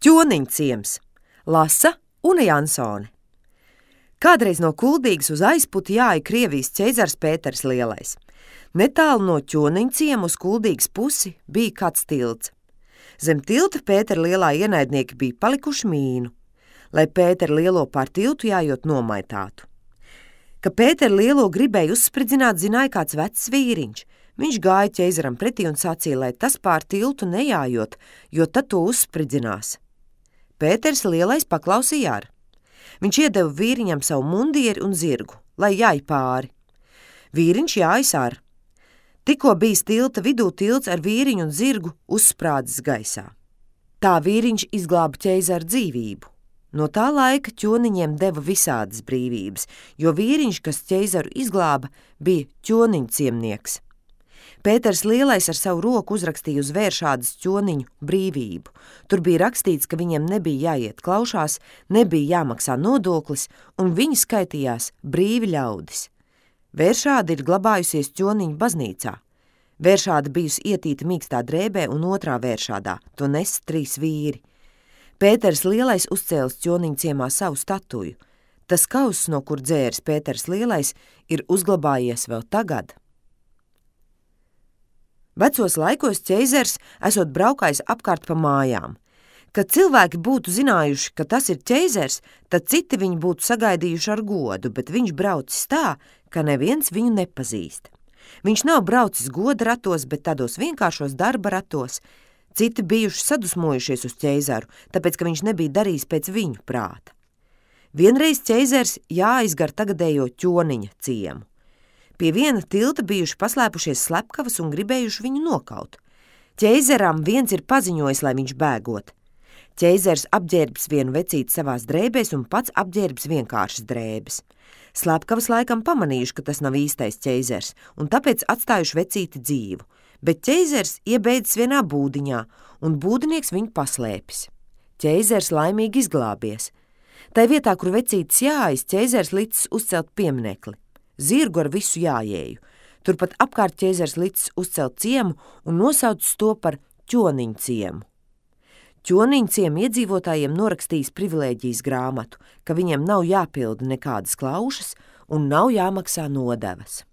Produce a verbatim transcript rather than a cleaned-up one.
Ķoniņciems, lasa Une Jansone. Kādreiz no Kuldīgas uz aizputi jāja Krievijas ķeizars Pēters Lielais. Netālu no Ķoniņciema uz Kuldīgas pusi bija kāds tilts. Zem tilta Pētera Lielā ienaidnieki bija palikuši mīnu, lai Pēteru Lielo pār tiltu jājot nomaitātu. Ka Pēteru Lielo gribēja uzspridzināt, zināja kāds vecs vīriņš. Viņš gāja ķeizaram pretī un sacīja, lai tas pār tiltu nejājot, jo tad to uzspridzinās. Pēters Lielais paklausīja ar. Viņš iedeva vīriņam savu mundieri un zirgu, lai jāj pāri. Vīriņš jājas ar. Tikko bijis tilta vidū tilts ar vīriņu un zirgu uzsprādzis gaisā. Tā vīriņš izglāba ķeizaru dzīvību. No tā laika ķoniņiem deva visādas brīvības, jo vīriņš, kas ķeizaru izglāba, bija ķoniņciemnieks. Pēters Lielais ar savu roku uzrakstīja uz vēršādas ķoniņu brīvību. Tur bija rakstīts, ka viņiem nebija jāiet klaušās, nebija jāmaksā nodoklis, un viņi skaitījās brīvi ļaudis. Vēršāda ir glabājusies ķoniņu baznīcā. Vēršāda bijusi ietīta mīkstā drēbē un otrā vēršādā, to nes trīs vīri. Pēters Lielais uzcēlis ķoniņciemā savu statuju. Tas kauss, no kur dzēris Pēters Lielais, ir uzglabājies vēl tagad. Vecos laikos ķeizars esot braukājis apkārt pa mājām. Kad cilvēki būtu zinājuši, ka tas ir ķeizars, tad citi viņu būtu sagaidījuši ar godu, bet viņš braucis tā, ka neviens viņu nepazīst. Viņš nav braucis goda ratos, bet tādos vienkāršos darba ratos. Citi bijuši sadusmojušies uz ķeizaru, tāpēc, ka viņš nebija darījis pēc viņu prāta. Vienreiz ķeizars jāizgar tagadējo Ķoniņa ciemu. Pie viena tilta bijuši paslēpušies slepkavas un gribējuši viņu nokaut. Ķeizaram viens ir paziņojis, lai viņš bēgot. Ķeizars apģērbs vienu vecīti savās drēbēs un pats apģērbs vienkāršas drēbes. Slepkavas laikam pamanījuši, ka tas nav īstais ķeizars, un tāpēc atstājuši vecīti dzīvu, bet ķeizars iebeidzis vienā būdiņā, un būdinieks viņu paslēpis. Ķeizars laimīgi izglābies. Tai vietā, kur vecītis jājas, ķeizars licis uzcelt pieminekli. Zirgu ar visu jājēju. Turpat apkārt ķeizars licis uzcelt ciemu un nosaucis to par Ķoniņciemu. Ķoniņciemu iedzīvotājiem norakstījis privilēģijas grāmatu, ka viņiem nav jāpilda nekādas klaušas un nav jāmaksā nodevas.